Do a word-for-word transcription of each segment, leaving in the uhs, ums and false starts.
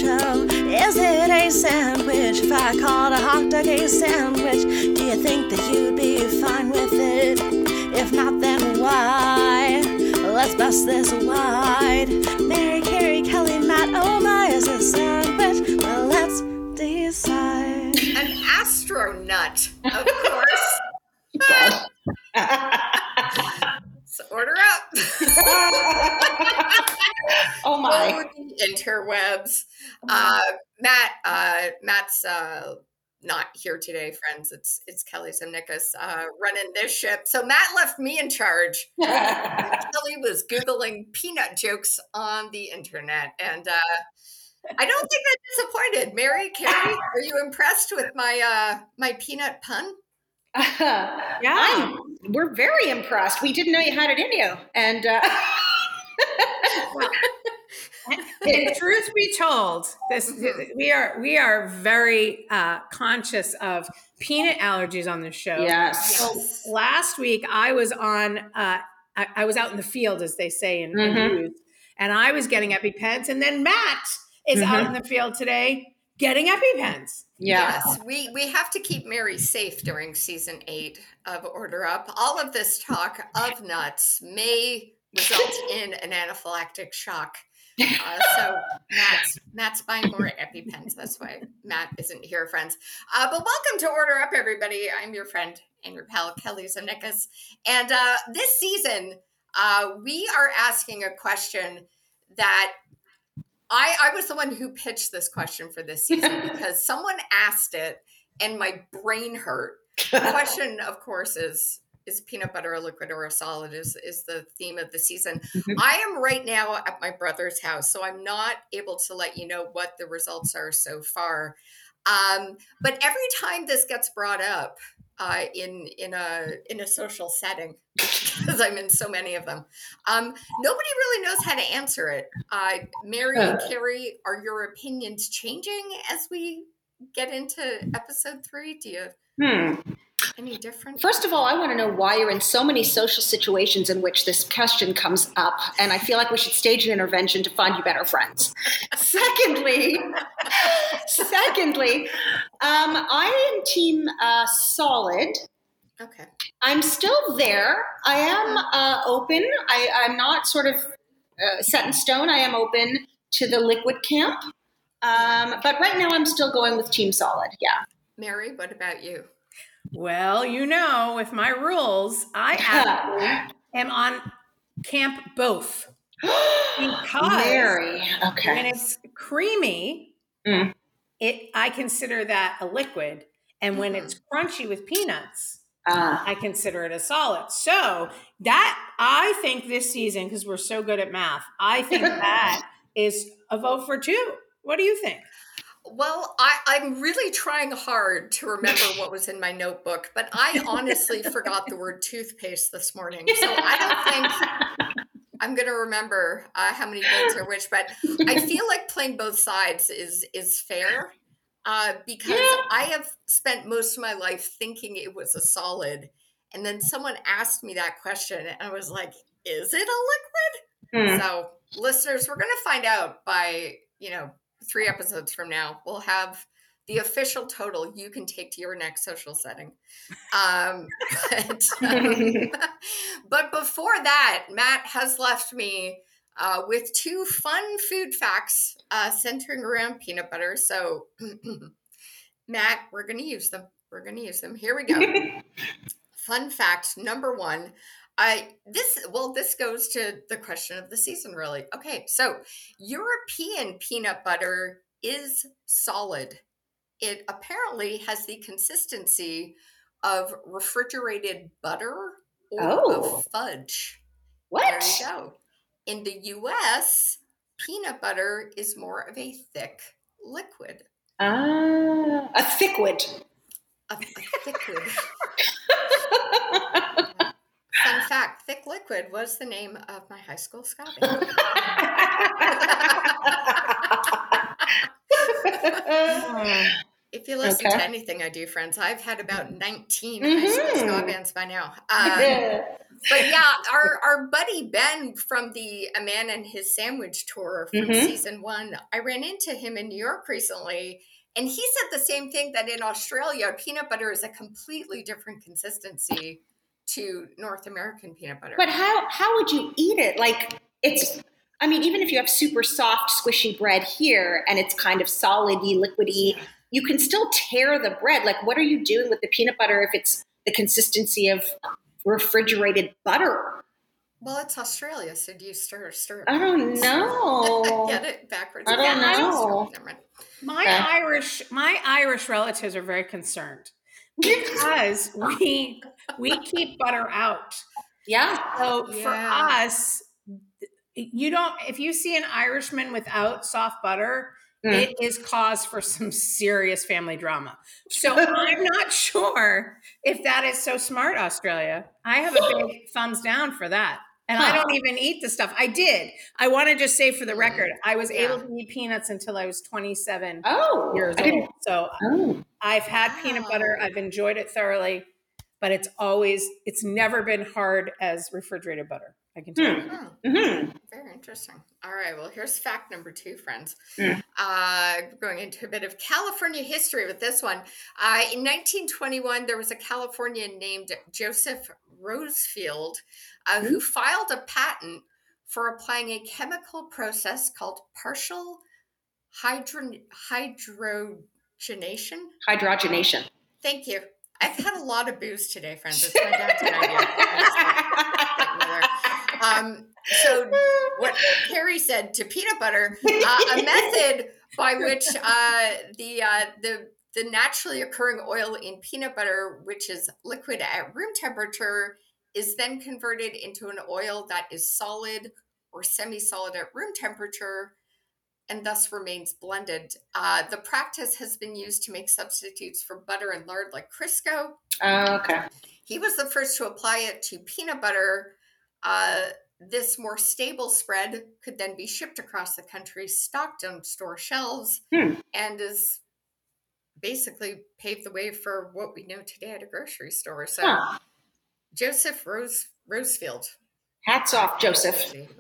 show. Is it a sandwich? If I called a hot dog a sandwich, do you think that you'd be fine with it? If not, then why? Let's bust this wide. Mary, Carrie, Kelly, Matt, oh my, is it a sandwich? Well, let's decide. An astronut, of course. So order up. Oh my. Oh, the interwebs. Uh, Matt, uh, Matt's uh, not here today, friends. It's it's Kelly Zemnikas uh, running this ship. So Matt left me in charge. Kelly was Googling peanut jokes on the internet. And uh, I don't think I'm disappointed. Mary, Carrie, are you impressed with my uh, my peanut pun? Uh, yeah, I'm, we're very impressed. We didn't know you had it in you. And uh, and truth be told, this we are we are very uh, conscious of peanut allergies on this show. Yes. So last week I was on. Uh, I, I was out in the field, as they say in, mm-hmm. in the news, and I was getting EpiPens, and then Matt is mm-hmm. out in the field today getting EpiPens. Yeah. Yes, we, we have to keep Mary safe during season eight of Order Up. All of this talk of nuts may result in an anaphylactic shock. Uh, so Matt's, Matt's buying more EpiPens. That's why Matt isn't here, friends. Uh, but welcome to Order Up, everybody. I'm your friend and your pal, Kelly Zemnikas. And uh, this season, uh, we are asking a question that I, I was the one who pitched this question for this season because someone asked it and my brain hurt. The question, of course, is, is peanut butter a liquid or a solid is, is the theme of the season. Mm-hmm. I am right now at my brother's house, so I'm not able to let you know what the results are so far. Um, but every time this gets brought up uh, in, in, a, in a social setting, because I'm in so many of them, um, nobody really knows how to answer it. Uh, Mary and Carrie, are your opinions changing as we get into episode three? Do you hmm. any different? First of all, I want to know why you're in so many social situations in which this question comes up, and I feel like we should stage an intervention to find you better friends. Secondly, secondly, um, I am team uh, solid. Okay. I'm still there. I am uh, open. I, I'm not sort of uh, set in stone. I am open to the liquid camp. Um, but right now I'm still going with team solid. Yeah. Mary, what about you? Well, you know, with my rules, I actually am on camp both. Because Mary. Okay. when it's creamy, mm. it I consider that a liquid. And when mm-hmm. it's crunchy with peanuts, Uh, I consider it a solid. So that I think this season, because we're so good at math, I think that is a vote for two. What do you think? Well, I, I'm really trying hard to remember what was in my notebook, but I honestly forgot the word toothpaste this morning. So I don't think I'm going to remember uh, how many votes are which, but I feel like playing both sides is is fair. Uh, because yeah. I have spent most of my life thinking it was a solid. And then someone asked me that question and I was like, is it a liquid? Mm. So listeners, we're going to find out by, you know, three episodes from now. We'll have the official total you can take to your next social setting. Um, but, um, but before that, Matt has left me Uh, with two fun food facts uh, centering around peanut butter. So, Matt, we're going to use them. We're going to use them. Here we go. Fun fact number one. Uh, this well, this goes to the question of the season, really. Okay, so European peanut butter is solid. It apparently has the consistency of refrigerated butter or oh. of fudge. What? There you go. In the U S, peanut butter is more of a thick liquid. Ah, a thickwid. A, a thickwid. Fun fact, Thick Liquid was the name of my high school ska band. If you listen okay. to anything I do, friends, I've had about nineteen mm-hmm. high school ska bands by now. Um, But yeah, our, our buddy Ben from the A Man and His Sandwich tour from Mhm. season one, I ran into him in New York recently, and he said the same thing, that in Australia, peanut butter is a completely different consistency to North American peanut butter. But how how would you eat it? Like, it's, I mean, even if you have super soft, squishy bread here and it's kind of solidy, liquidy, Yeah. you can still tear the bread. Like, what are you doing with the peanut butter if it's the consistency of refrigerated butter? Well, it's Australia, so do you stir stir it? I don't know. Get it backwards. I don't Yeah, I know. Never mind. My Yeah. Irish, my Irish relatives are very concerned because we we keep butter out. Yeah. So for Yeah. us, you don't. If you see an Irishman without soft butter, Mm. it is cause for some serious family drama. So I'm not sure if that is so smart, Australia. I have a big thumbs down for that. And I Huh. don't even eat the stuff. I did. I want to just say for the record, I was Yeah. able to eat peanuts until I was twenty-seven Oh, years I didn't. old. So Oh. I've had peanut butter. Wow. I've enjoyed it thoroughly, but it's always, it's never been hard as refrigerated butter. I can tell you. Hmm. Mm-hmm. Very interesting. All right. Well, here's fact number two, friends. Mm. Uh, going into a bit of California history with this one. Uh, in nineteen twenty-one, there was a Californian named Joseph Rosefield uh, who filed a patent for applying a chemical process called partial hydro- hydrogenation. Hydrogenation. Thank you. I've had a lot of booze today, friends. It's my dad's idea. Um, so what Carrie said to peanut butter, uh, a method by which uh, the uh, the the naturally occurring oil in peanut butter, which is liquid at room temperature, is then converted into an oil that is solid or semi-solid at room temperature, and thus remains blended. Uh, the practice has been used to make substitutes for butter and lard like Crisco. Oh, okay. He was the first to apply it to peanut butter. Uh, this more stable spread could then be shipped across the country, stocked on store shelves, Hmm. and is basically paved the way for what we know today at a grocery store. So, Huh. Joseph Rose Rosefield. Hats off, Joseph. Did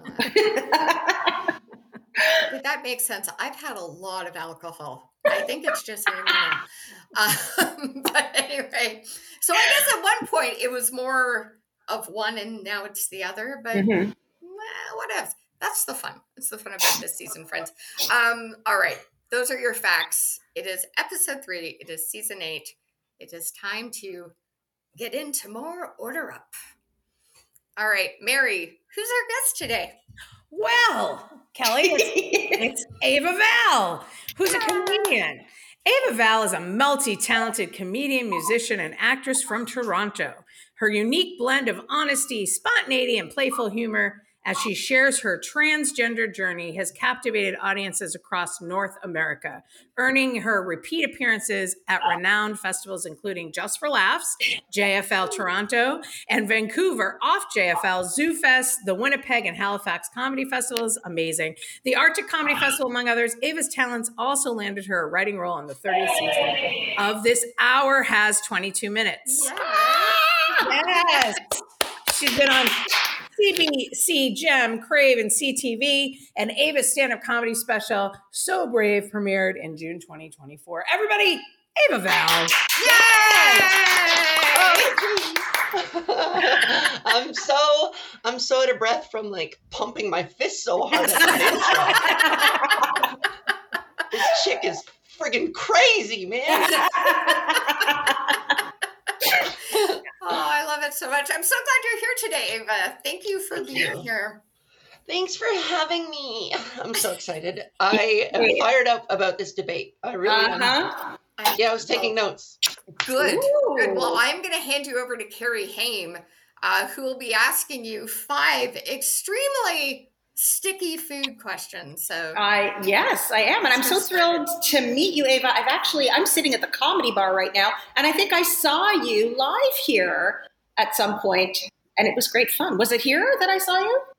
that make sense? I've had a lot of alcohol. I think it's just me now. Um, but anyway, so I guess at one point it was more of one and now it's the other, but Mhm. well, whatever. That's the fun. It's the fun about this season, friends. Um, all right. Those are your facts. It is episode three. It is season eight. It is time to get into more Order Up. All right, Mary, who's our guest today? Well, Kelly, it's, it's Ava Val, who's a comedian. Ava Val is a multi-talented comedian, musician, and actress from Toronto. Her unique blend of honesty, spontaneity, and playful humor as she shares her transgender journey has captivated audiences across North America, earning her repeat appearances at renowned festivals including Just for Laughs, J F L Toronto, and Vancouver Off J F L, Zoo Fest, the Winnipeg and Halifax Comedy Festivals, amazing. The Arctic Comedy Festival, among others. Ava's talents also landed her a writing role on the thirtieth season of This Hour Has twenty-two minutes. Yes. She's been on C B C, Gem, Crave, and C T V, and Ava's stand-up comedy special, So Brave, premiered in June twenty twenty-four. Everybody, Ava Val. I'm so I'm so out of breath from like pumping my fist so hard at that intro. This chick is friggin' crazy, man. Oh, I love it so much. I'm so glad you're here today, Ava. Thank you for Thank being you. here. Thanks for having me. I'm so excited. I am fired up about this debate. I really am. Uh-huh. Yeah, I was taking notes. Good. Ooh. Good. Well, I'm going to hand you over to Carrie Haim, uh, who will be asking you five extremely sticky food questions. So, I yes, I am, and I'm so thrilled to meet you, Ava. I've actually I'm sitting at the Comedy Bar right now, and I think I saw you live here at some point, and it was great fun. Was it here that I saw you?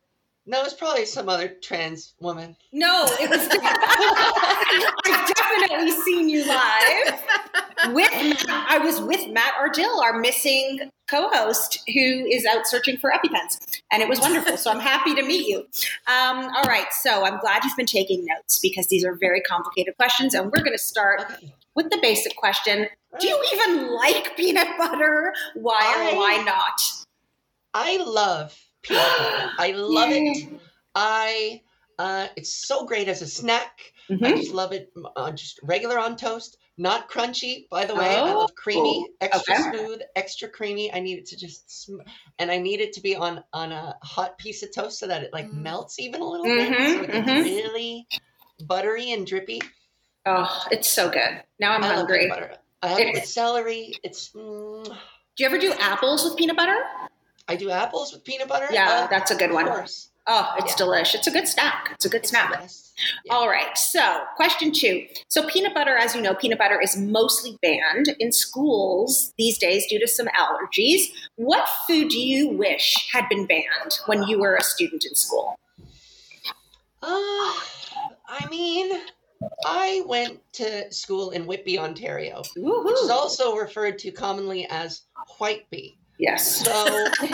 No, it's probably some other trans woman. No, it was. I've definitely seen you live with Matt. I was with Matt Ardill, our missing co-host, who is out searching for EpiPens, and it was wonderful. So I'm happy to meet you. Um, all right, so I'm glad you've been taking notes because these are very complicated questions, and we're going to start Okay. with the basic question: do you even like peanut butter? Why or I- why not? I love peanut butter. I love it. I uh, it's so great as a snack. Mm-hmm. I just love it. Uh, just regular on toast, not crunchy. By the way, I Oh, love creamy, extra okay. smooth, extra creamy. I need it to just, sm- and I need it to be on on a hot piece of toast so that it like Mm. melts even a little Mhm, bit, so it gets mhm. really buttery and drippy. Oh, it's so good. Now I'm I love hungry. peanut butter. I have it It- with celery. It's. Mm, Do you ever do apples with peanut butter? I do apples with peanut butter. Yeah, Uh, that's a good of one. course. Oh, it's Yeah. delicious. It's a good snack. It's a good It's snack. the best. Yeah. All right. So, question two. So, peanut butter, as you know, peanut butter is mostly banned in schools these days due to some allergies. What food do you wish had been banned when you were a student in school? Uh, I mean, I went to school in Whitby, Ontario, Woohoo. which is also referred to commonly as Whiteby. Yes. So,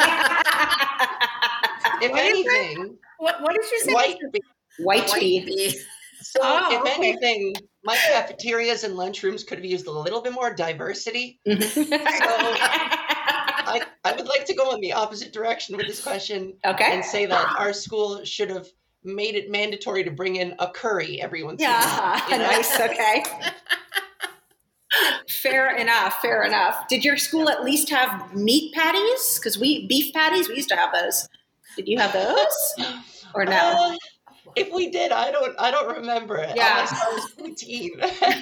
if What is it? anything, What, what did you say? Whiteby. White White bee. bee. So, Oh, if okay. anything, my cafeterias and lunchrooms could have used a little bit more diversity. I, I would like to go in the opposite direction with this question Okay. and say that our school should have made it mandatory to bring in a curry every once in a while. Yeah, you know? nice. Okay. Fair enough. Fair enough. Did your school at least have meat patties? Because we beef patties, we used to have those. Did you have those or no? Uh, if we did, I don't. I don't remember it. Yeah. Unless I was poutine.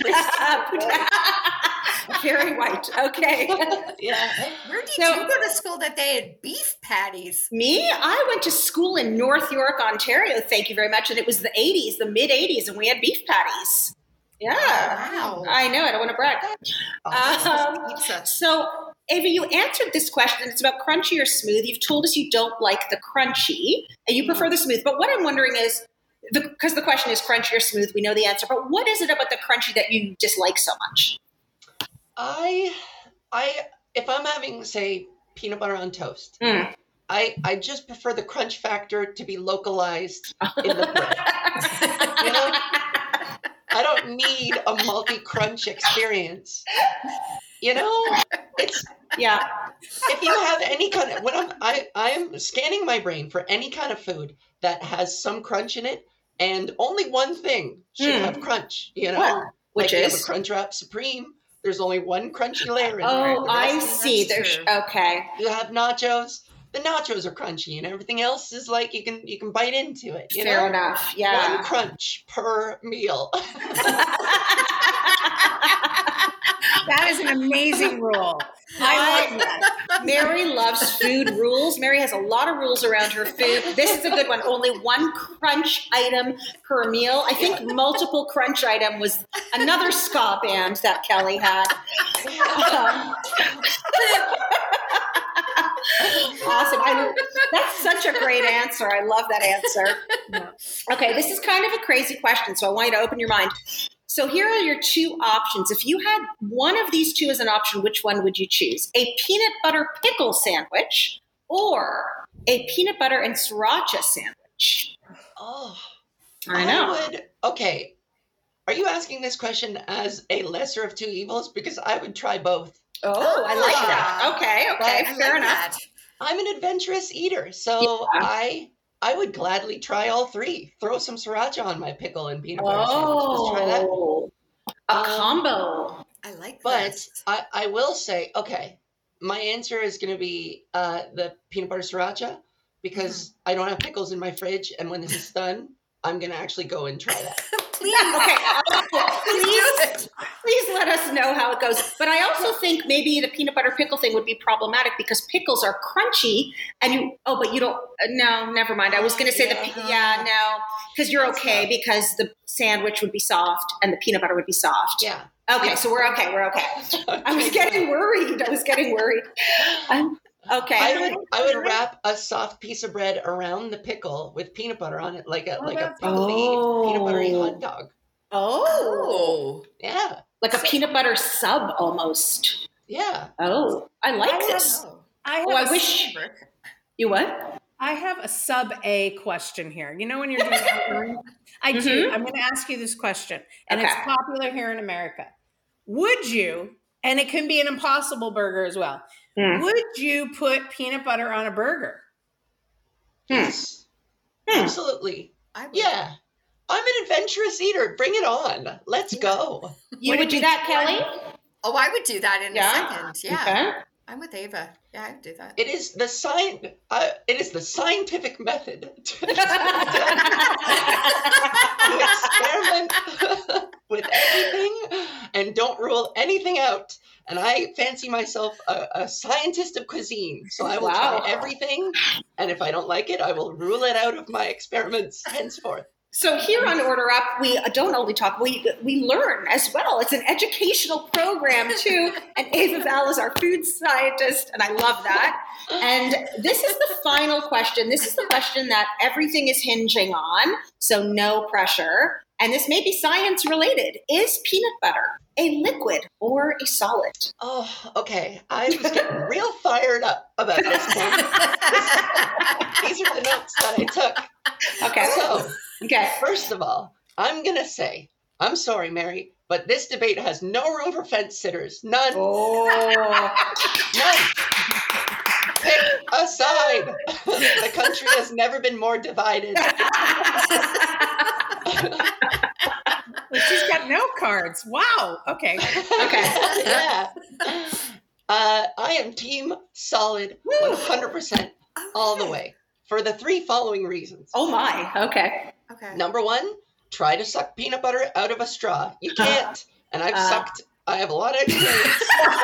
Very white. Okay. yeah. Where did So- you go to school that they had beef patties? Me, I went to school in North York, Ontario. Thank you very much. And it was the eighties, the mid eighties, and we had beef patties. Yeah. Wow. I know. I don't want to brag. Oh, Um, Pizza. So, Ava, you answered this question. It's about crunchy or smooth. You've told us you don't like the crunchy and you prefer the smooth. But what I'm wondering is, because the, the question is crunchy or smooth, we know the answer. But what is it about the crunchy that you dislike so much? I, I, if I'm having, say, peanut butter on toast, Mm. I, I just prefer the crunch factor to be localized in the bread. You know, I don't need a multi-crunch experience. You know, it's Yeah. if you have any kind of when I'm I I am scanning my brain for any kind of food that has some crunch in it, and only one thing should Hmm. have crunch. You know, What? Which like you have is? a Crunchwrap Supreme. There's only one crunchy layer in there. Oh, The I rest is- see. That's There's true. okay. You have nachos. The nachos are crunchy, and everything else is like you can you can bite into it. You Fair know? enough. Yeah. One crunch per meal. That is an amazing rule. I like that. Mary loves food rules. Mary has a lot of rules around her food. This is a good one. Only one crunch item per meal. I think multiple crunch item was another ska band that Kelly had. Um, awesome. I, that's such a great answer. I love that answer. Okay, this is kind of a crazy question, so I want you to open your mind. So here are your two options. If you had one of these two as an option, which one would you choose? A peanut butter pickle sandwich or a peanut butter and sriracha sandwich? Oh, I know. would. Okay, are you asking this question as a lesser of two evils? Because I would try both. Oh, I like that. Okay, okay, I fair like enough. that. I'm an adventurous eater, so Yeah. I I would gladly try all three. Throw some sriracha on my pickle and peanut butter sandwich. Let's try that. Oh, a Um, combo. I like But this. I, I will say, okay, my answer is going to be uh, the peanut butter sriracha because I don't have pickles in my fridge, and when this is done, I'm going to actually go and try that. Please, Okay, uh, please do please, it. please let us know how it goes. But I also think maybe the peanut butter pickle thing would be problematic because pickles are crunchy, and you. Oh, but you don't. Uh, no, never mind. I was going to say the. pe- Yeah, no, because you're okay because the sandwich would be soft and the peanut butter would be soft. Yeah. Okay, so we're okay. We're okay. I was getting worried. I was getting worried. Um, Okay. I would I would wrap a soft piece of bread around the pickle with peanut butter on it, like a like a pickly Oh. peanut buttery hot dog. Oh. Oh. Yeah. Like a peanut butter sub almost. Yeah. Oh, I like I this. Oh. I have Oh, I a wish Rick. you what? I have a sub A question here. You know when you're doing ordering? I do. Mhm. I'm going to ask you this question, and it's Okay. popular here in America. Would you, and it can be an Impossible Burger as well, Hmm. would you put peanut butter on a burger? Yes. Hmm. Absolutely. I would. Yeah. I'm an adventurous eater. Bring it on. Let's go. You Would would it do be that, Kelly? Oh, I would do that in Yeah. a second. Yeah. Okay. I'm with Ava. Yeah, I would do that. It is the science. Uh, it is the scientific method to, to experiment with everything and don't rule anything out. And I fancy myself a, a scientist of cuisine, so I will Wow. try everything. And if I don't like it, I will rule it out of my experiments henceforth. So here on Order Up, we don't only talk, we we learn as well. It's an educational program too. And Ava Val is our food scientist, and I love that. And this is the final question. This is the question that everything is hinging on, so no pressure. And this may be science related. Is peanut butter a liquid or a solid? Oh, okay. I was getting real fired up about this one. These are the notes that I took. Okay. So, Okay. first of all, I'm going to say, I'm sorry, Mary, but this debate has no room for fence sitters. None. Oh. None. Pick a side. The country has never been more divided. Well, she's got no cards. Wow. Okay. Okay. Yeah. Uh, I am team solid one hundred percent all the way for the three following reasons. Oh my. Okay. Okay. Number one, try to suck peanut butter out of a straw. You can't. And I've Uh. sucked, I have a lot of experience.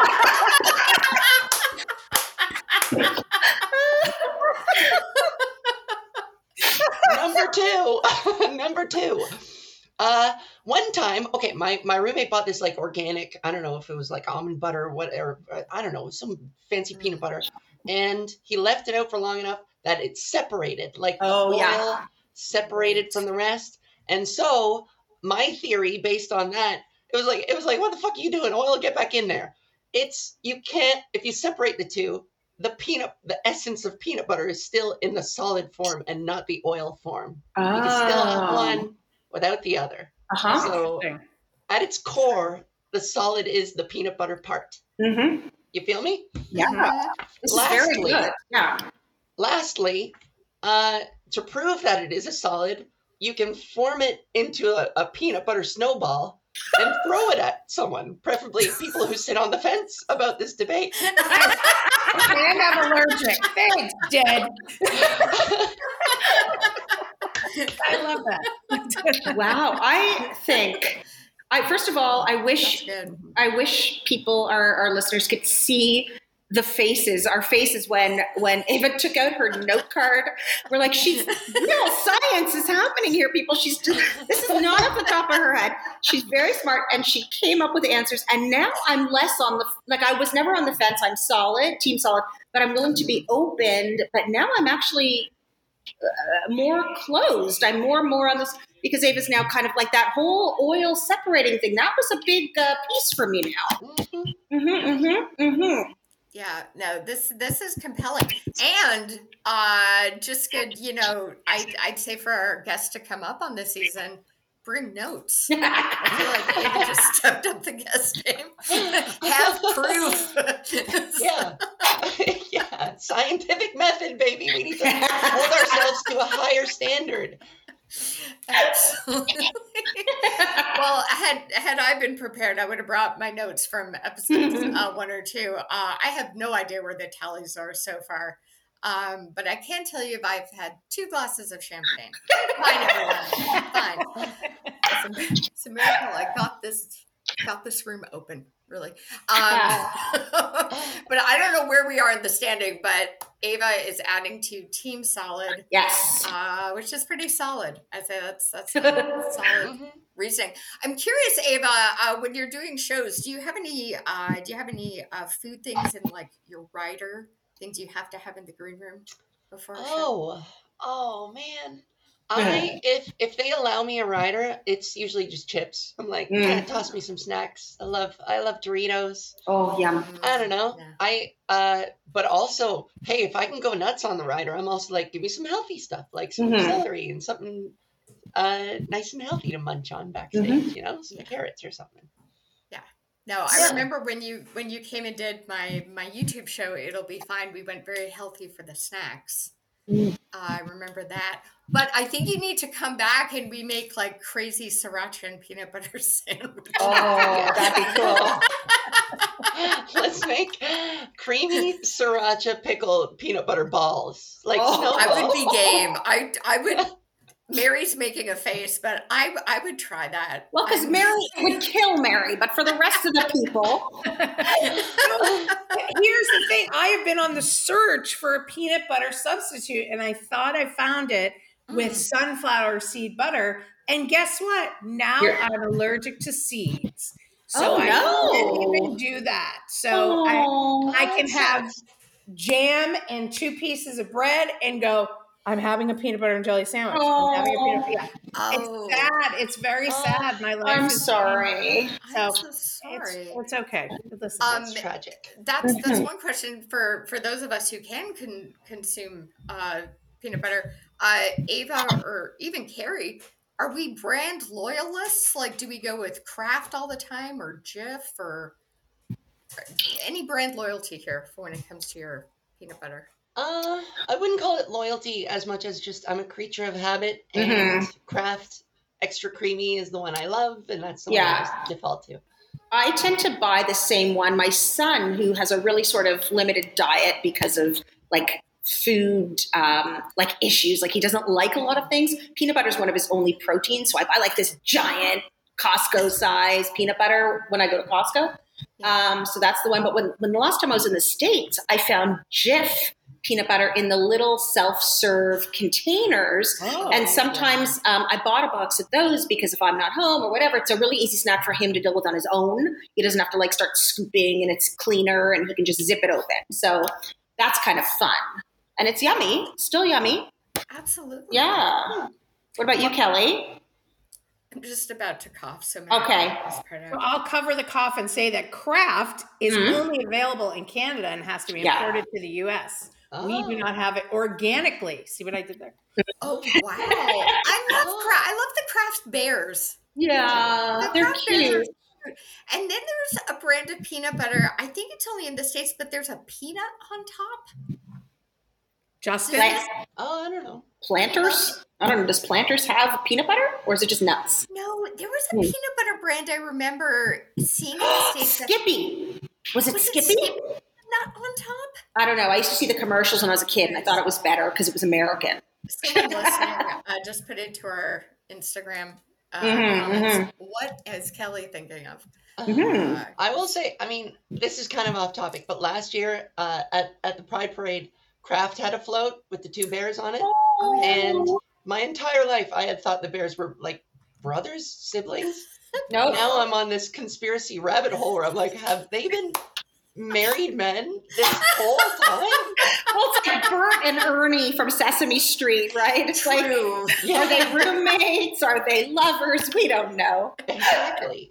Number two, number two. Uh, one time, okay, my, my roommate bought this like organic, I don't know if it was like almond butter or whatever, I don't know, some fancy peanut butter. And he left it out for long enough that it separated, like the Oh, oil yeah. separated from the rest. And so my theory based on that, it was like, it was like, what the fuck are you doing? Oil, get back in there. It's, you can't, if you separate the two, the peanut, the essence of peanut butter is still in the solid form and not the oil form. You can still have Oh. one without the other. Uh-huh. So at its core, the solid is the peanut butter part. Mm-hmm. You feel me? Yeah. This is very Lastly- good. Yeah. Lastly, uh, to prove that it is a solid, you can form it into a, a peanut butter snowball and throw it at someone, preferably people who sit on the fence about this debate. And I'm allergic. Thanks, dead. I love that. Wow. I think I first of all, I That's wish good. I wish people, our, our listeners, could see the faces, our faces when when Ava took out her note card. We're like, she's real science is happening here, people. She's just, this is not off the top of her head. She's very smart, and she came up with answers. And now I'm less on the like I was never on the fence. I'm solid, team solid, but I'm willing to be opened. But now I'm actually uh, more closed. I'm more and more on this because Ava's now kind of like that whole oil separating thing. That was a big uh, piece for me now. Mhm. Mm-hmm, mm-hmm, mm-hmm. Yeah, no, this this is compelling, and uh, just good. You know, I I'd say for our guests to come up on this season, bring notes. I feel like Ava just stepped up the guest game. Have proof. Yeah. Yeah. Scientific method, baby. We need to hold ourselves to a higher standard. Absolutely. Well, had had I been prepared, I would have brought my notes from episodes uh, one or two. Uh, I have no idea where the tallies are so far, um, but I can tell you I've had two glasses of champagne. Fine, everyone. Fine. It's a, it's a miracle. I got this got this room open. Really. Um, but I don't know where we are in the standing, but Ava is adding to Team Solid. Yes. Uh, which is pretty solid. I'd say that's that's a solid reasoning. I'm curious, Ava, uh, when you're doing shows, do you have any uh, do you have any uh, food things in like your rider things you have to have in the green room before a show? Oh, oh man. I if if they allow me a rider, it's usually just chips. I'm like, Mm. yeah, toss me some snacks. I love I love Doritos. Oh, yum. I don't know. Yeah. I uh but also, hey, if I can go nuts on the rider, I'm also like, give me some healthy stuff, like some Mhm. celery and something uh nice and healthy to munch on backstage, you know, some Yeah. carrots or something. No, I Yeah. remember when you when you came and did my my YouTube show, It'll Be Fine. We went very healthy for the snacks. Mm. I remember that. But I think you need to come back and we make like crazy sriracha and peanut butter sandwich. Oh, that'd be cool. Let's make creamy sriracha pickle peanut butter balls. Like Oh, snowballs. I would be game. I I would. Mary's making a face, but I I would try that. Well, because I'm- Mary would kill Mary, but for the rest of the people, Here's the thing. I have been on the search for a peanut butter substitute, and I thought I found it with Mm. sunflower seed butter. And guess what? Now You're- I'm allergic to seeds. So Oh, I no. can't even do that. So I, oh, I can that have sucks. jam and two pieces of bread and go, I'm having a peanut butter and jelly sandwich. I'm having a peanut yeah. Oh, It's sad. It's very Oh, sad. My life I'm is sorry. I'm So, so It's, sorry. it's okay. Listen, Um, That's tragic. That's that's Mhm. one question for for those of us who can con- consume uh, peanut butter. Uh, Ava or even Carrie, are we brand loyalists? Like, do we go with Kraft all the time or Jif or any brand loyalty here for when it comes to your peanut butter? Uh, I wouldn't call it loyalty as much as just I'm a creature of habit, and Kraft Extra Creamy is the one I love, and that's the one Yeah. I just default to. I tend to buy the same one. My son, who has a really sort of limited diet because of like food um, like issues, like he doesn't like a lot of things. Peanut butter is one of his only proteins, so I buy like this giant Costco size peanut butter when I go to Costco. Um, so that's the one. But when when the last time I was in the States, I found Jif peanut butter in the little self-serve containers. Oh, And sometimes um, I bought a box of those because if I'm not home or whatever, it's a really easy snack for him to deal with on his own. He doesn't have to like start scooping, and it's cleaner, and he can just zip it open. So that's kind of fun. And it's yummy, still yummy. Absolutely. Yeah. What about you, Kelly? I'm just about to cough. So Okay. Mary, this part So out. I'll cover the cough and say that Kraft is Mhm. only available in Canada and has to be Yeah. imported to the U S. We do Oh. not have it organically. See what I did there? Oh wow! I love Kraft. I love the Kraft Bears. Yeah, The they're Kraft Bears are cute. cute. And then there's a brand of peanut butter. I think it's only in the States, but there's a peanut on top. Justin? Like Oh, I don't know. Planters? I don't know. Does Planters have peanut butter, or is it just nuts? No, there was a Hmm. peanut butter brand I remember seeing in the States. that- Skippy. Was it Was it Skippy? Skippy? Nut on top. I don't know. I used to see the commercials when I was a kid, and I thought it was better because it was American. Someone listening uh, just put into our Instagram uh, Mhm, comments. What is Kelly thinking of? Mhm. Uh, I will say, I mean, this is kind of off topic, but last year uh, at, at the Pride Parade, Kraft had a float with the two bears on it. oh, yeah. And my entire life, I had thought the bears were like brothers, siblings. No. Now I'm on this conspiracy rabbit hole where I'm like, have they been married men this whole time? Well, it's like Bert and Ernie from Sesame Street, right? It's like, True. are they roommates? Are they lovers? We don't know. Exactly.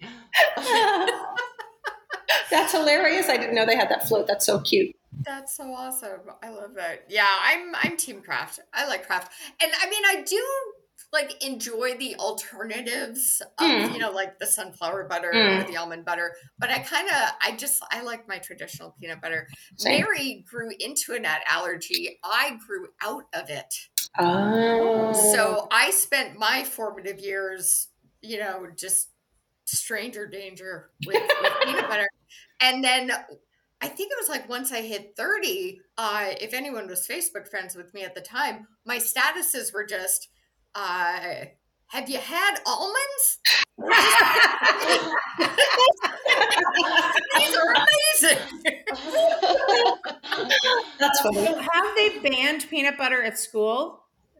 That's hilarious. I didn't know they had that float. That's so cute. That's so awesome. I love that. Yeah, I'm I'm Team Kraft. I like Kraft. And I mean I do like enjoy the alternatives of, Mm. you know, like the sunflower butter Mm. or the almond butter. But I kind of I just I like my traditional peanut butter. Same. Mary grew into a nut allergy. I grew out of it. Oh. So I spent my formative years, you know, just stranger danger with, with peanut butter. And then I think it was like once I hit thirty, uh, if anyone was Facebook friends with me at the time, my statuses were just, uh, have you had almonds? These are amazing. That's funny. So have they banned peanut butter at school?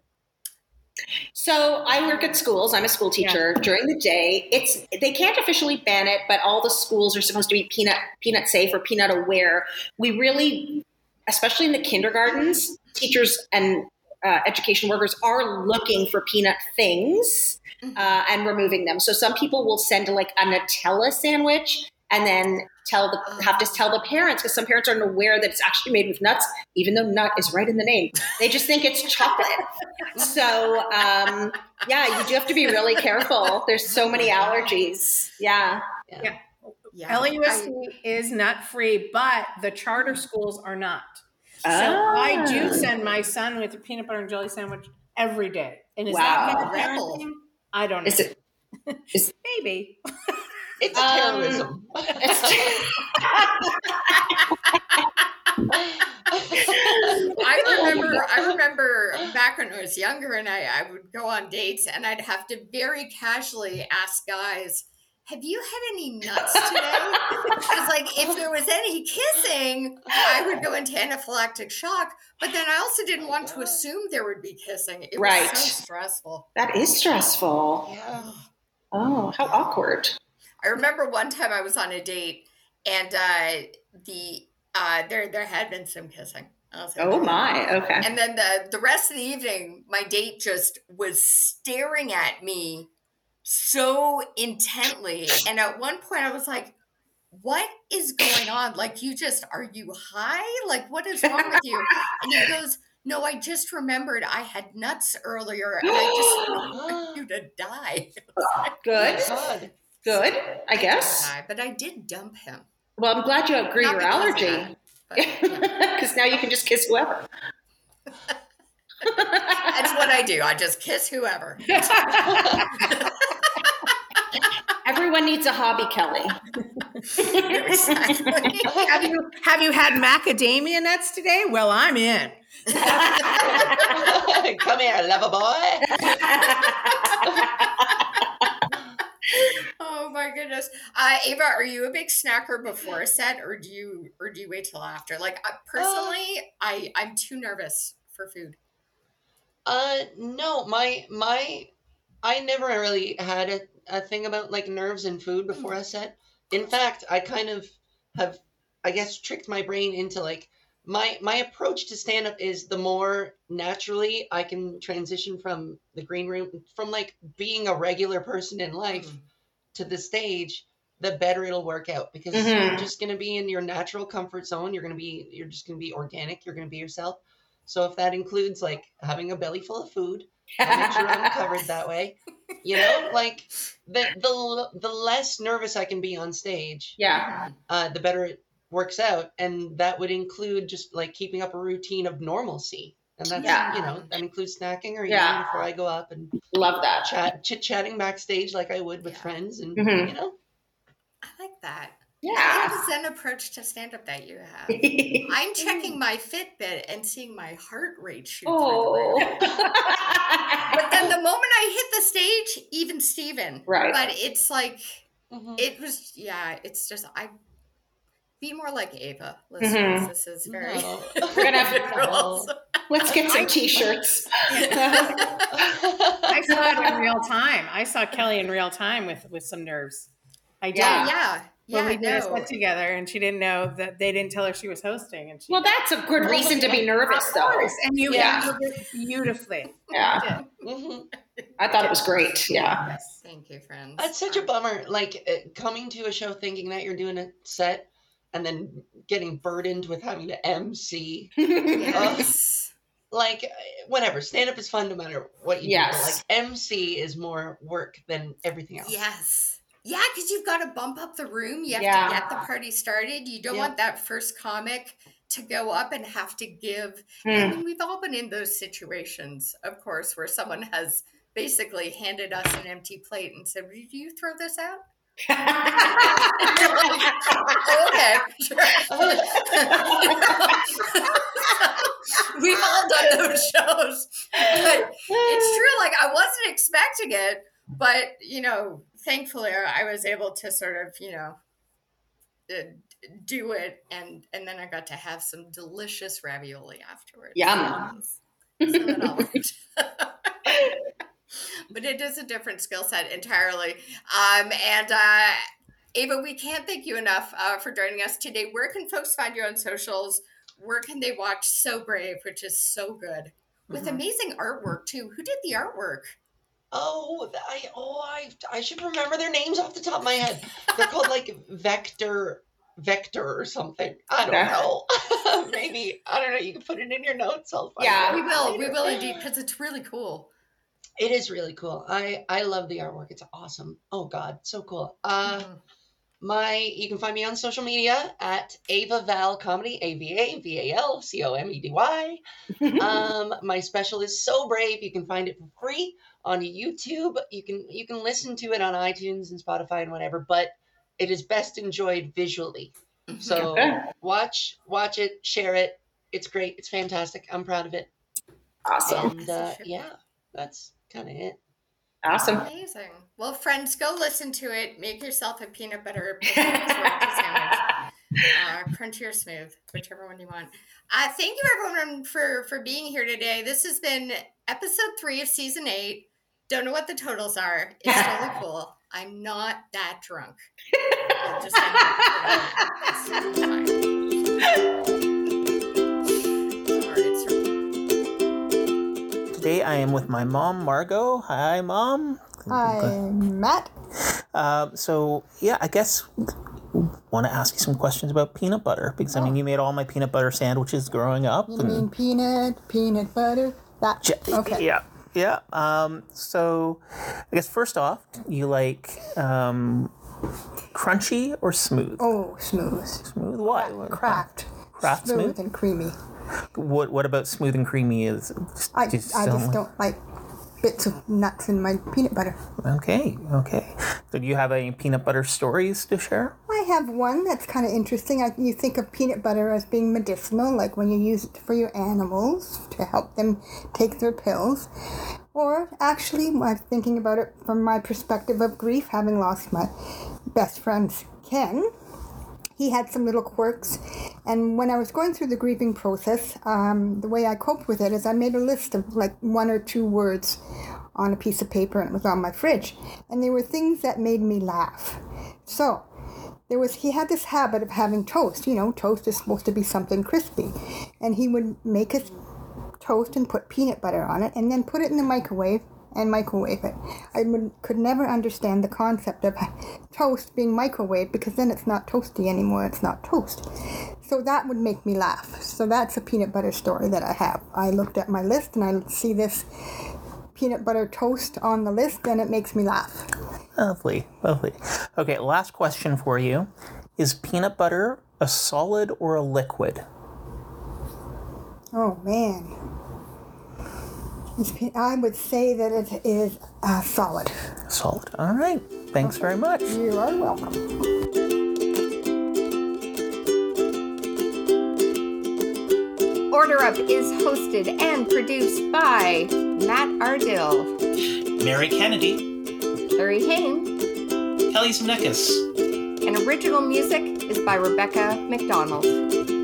So I work at schools. I'm a school teacher. During the day, it's they can't officially ban it, but all the schools are supposed to be peanut peanut safe or peanut aware. We really especially in the kindergartens, teachers and uh, education workers are looking for peanut things uh, and removing them. So some people will send like a Nutella sandwich and then tell the have to tell the parents, because some parents aren't aware that it's actually made with nuts, even though nut is right in the name. They just think it's chocolate. So um, yeah, you do have to be really careful. There's so many allergies. Yeah. Yeah. Yeah. L A U S C I- is nut free, but the charter schools are not. So Ah. I do send my son with a peanut butter and jelly sandwich every day. And is Wow. that bad Rebel. parenting? I don't know. Is it? Is, Maybe. It's Um, terrorism. I remember I remember back when I was younger and I, I would go on dates and I'd have to very casually ask guys, have you had any nuts today? Because like if there was any kissing, I would go into anaphylactic shock. But then I also didn't want to assume there would be kissing. It Right. was so stressful. that is stressful. Yeah. Oh, how awkward. I remember one time I was on a date and uh, the uh, there there had been some kissing. I was like, Oh my. Okay. And then the the rest of the evening, my date just was staring at me so intently. And at one point I was like, what is going on? Like, you just, are you high? Like, what is wrong with you? And he goes, no, I just remembered I had nuts earlier and I just want you to die. Good. God. Good. I didn't guess. die, but I did dump him. Well, I'm glad you outgrew Not your because of allergy. that, but, yeah. Because now you can just kiss whoever. That's what I do. I just kiss whoever. Everyone needs a hobby, Kelly. Exactly. Have you have you had macadamia nuts today? Well, I'm in. Come here, lover boy. Oh my goodness, uh, Ava, are you a big snacker before a set, or do you, or do you wait till after? Like uh, personally, I I'm too nervous for food. Uh, no, my my, I never really had a, a thing about like nerves and food before a set. In fact, I kind of have, I guess, tricked my brain into like my my approach to stand up is the more naturally I can transition from the green room, from like being a regular person in life Mhm. to the stage, the better it'll work out, because Mhm. you're just going to be in your natural comfort zone. You're going to be, you're just going to be organic. You're going to be yourself. So if that includes like having a belly full of food, I'll make sure I'm covered that way. You know, like the the the less nervous I can be on stage, Yeah. uh, the better it works out, and that would include just like keeping up a routine of normalcy, and that's Yeah. you know that includes snacking or eating Yeah. before I go up and Love that. chat chit chatting backstage like I would with Yeah. friends, and Mhm. you know. I like that. Yeah. That is an approach to stand up that you have. I'm checking my Fitbit and seeing my heart rate shoot through the Oh. roof. But then the moment I hit the stage, even Steven. Right. But it's like, Mhm. it was, yeah, it's just, I be more like Ava, listeners. Mhm. This is very. No. We're gonna have to- rules. Let's get some t-shirts. I saw it in real time. I saw Kelly in real time with with some nerves. I did. Yeah. Yeah. When Yeah, we did a no. set together, and she didn't know that they didn't tell her she was hosting, and she Well, that's a good reason to be nervous, though. and you Yeah. handled it beautifully. Yeah. Mhm. I thought it was great. Yeah. Yes. Thank you, friends. That's such a bummer. Like uh, coming to a show thinking that you're doing a set and then getting burdened with having to M C. Yes. Like, uh, whatever. Stand up is fun no matter what you do. Yes. But, like, M C is more work than everything else. Yes. Yeah, because you've got to bump up the room. You have Yeah. to get the party started. You don't Yeah. want that first comic to go up and have to give. I Hmm. mean, we've all been in those situations, of course, where someone has basically handed us an empty plate and said, "Did you throw this out?" Okay, sure. We've all done those shows. But it's true. Like, I wasn't expecting it, but, you know, thankfully I was able to sort of, you know, uh, do it. And, and then I got to have some delicious ravioli afterwards. Yum. So that all worked. But it is a different skill set entirely. Um, and uh, Ava, we can't thank you enough uh, for joining us today. Where can folks find you on socials? where can they watch So Brave, which is so good, with Mhm. amazing artwork too? Who did the artwork? Oh, th- I oh I I should remember their names off the top of my head. They're called like Vector Vector or something. I don't Okay. know. Maybe I don't know. You can put it in your notes. I'll find Yeah. it We will, we later. will indeed, because it's really cool. It is really cool. I I love the artwork. It's awesome. Oh God, so cool. Uh, Mhm. my you can find me on social media at Ava Val Comedy, A V A V A L C O M E D Y. Um, my special is So Brave. You can find it for free on YouTube. You can you can listen to it on iTunes and Spotify and whatever, but it is best enjoyed visually. So Okay. watch watch it, share it. It's great. It's fantastic. I'm proud of it. Awesome. And uh, yeah, that's kind of it. Awesome. Amazing. Well, friends, go listen to it. Make yourself a peanut butter sandwich. Uh, crunchy or smooth, whichever one you want. Uh, thank you, everyone, for for being here today. This has been episode three of season eight. Don't know what the totals are. It's totally cool. I'm not that drunk. I'll just end it with that. It's fine. All right, so Today I am with my mom, Margot. Hi, Mom. Hi, Matt. Um, so, yeah, I guess want to ask you some questions about peanut butter because, I mean, you made all my peanut butter sandwiches growing up. You mean peanut, peanut butter? That. Okay. Yeah. Yeah. Um, so, I guess first off, you like um, crunchy or smooth? Oh, smooth. Smooth? Why? Craft. Craft smooth, smooth? and creamy. What What about smooth and creamy? Is just, I, just I don't just like- don't like bits of nuts in my peanut butter. Okay. Okay. So, do you have any peanut butter stories to share? I have one that's kind of interesting. I, you think of peanut butter as being medicinal, like when you use it for your animals to help them take their pills. Or actually, I'm thinking about it from my perspective of grief, having lost my best friend, Ken. He had some little quirks, and when I was going through the grieving process, um, the way I coped with it is I made a list of like one or two words on a piece of paper, and it was on my fridge, and they were things that made me laugh. So there was he had this habit of having toast. You know, toast is supposed to be something crispy, and he would make his toast and put peanut butter on it, and then put it in the microwave and microwave it. I would, could never understand the concept of toast being microwaved because then it's not toasty anymore, it's not toast. So that would make me laugh. So that's a peanut butter story that I have. I looked at my list and I see this peanut butter toast on the list and it makes me laugh. Lovely, lovely. Okay, last question for you. Is peanut butter a solid or a liquid? Oh man. It's pe- I would say that it is uh, solid. Solid. All right. Thanks very much. You are welcome. Order Up is hosted and produced by Matt Ardill, Mary Kennedy, Larry Hayne, Kelly Zemeckis. and original music is by Rebecca McDonald.